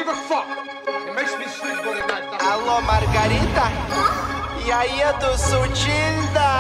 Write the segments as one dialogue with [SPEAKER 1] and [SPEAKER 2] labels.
[SPEAKER 1] Алло, Маргарита, я еду с Учильда.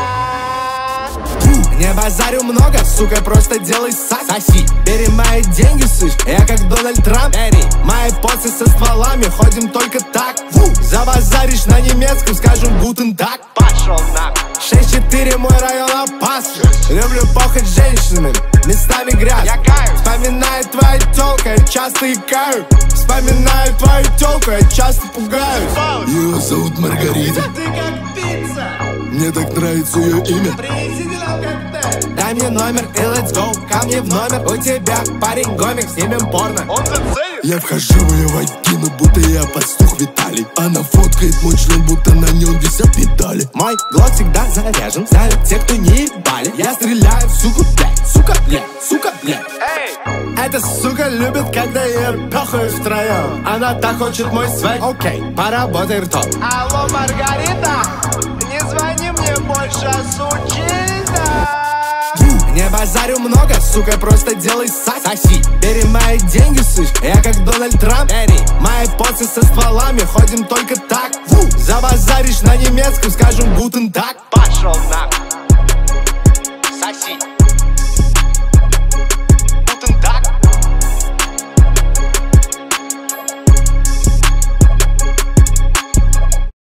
[SPEAKER 2] Не базарю много, сука, просто делай соси. Бери мои деньги, слышь, я как Дональд Трамп. Мои поцы со стволами, ходим только так. Забазаришь на немецком, скажем гутен так.
[SPEAKER 1] Пошел нахуй.
[SPEAKER 2] 6-4, мой район опасный. Люблю похоть с женщинами, местами грязь.
[SPEAKER 1] Я каюсь.
[SPEAKER 2] Вспоминаю твою тёлку, я часто икаю. Вспоминаю твою тёлку, я часто пугаюсь.
[SPEAKER 3] Ее зовут Маргарита.
[SPEAKER 2] Ты как пицца.
[SPEAKER 3] Мне так нравится ее имя.
[SPEAKER 2] Дай мне номер и let's go. Ко мне в номер, у тебя парень гомик, снимем порно.
[SPEAKER 1] Он заценит.
[SPEAKER 3] Я вхожу в ее вагину, будто я пастух Виталий. Она фоткает мой член, будто на нем висят медали.
[SPEAKER 2] Мой глот всегда заряжен, знают те, кто не ебали. Я стреляю в суку, блядь, сука, блядь, сука, блядь.
[SPEAKER 1] Эй,
[SPEAKER 2] Эта сука любит, когда я пёхаю втроем. Она так хочет мой свек. Окей, поработай ртом.
[SPEAKER 1] алло, Маргарита, не звони мне больше, а с Учильда.
[SPEAKER 2] Не базарю много, сука, просто делай соси. Бери мои деньги, слышь, я как Дональд Трамп. Мои поцы со стволами, ходим только так. Забазаришь на немецком, скажем гутен так.
[SPEAKER 1] Пошел нахуй.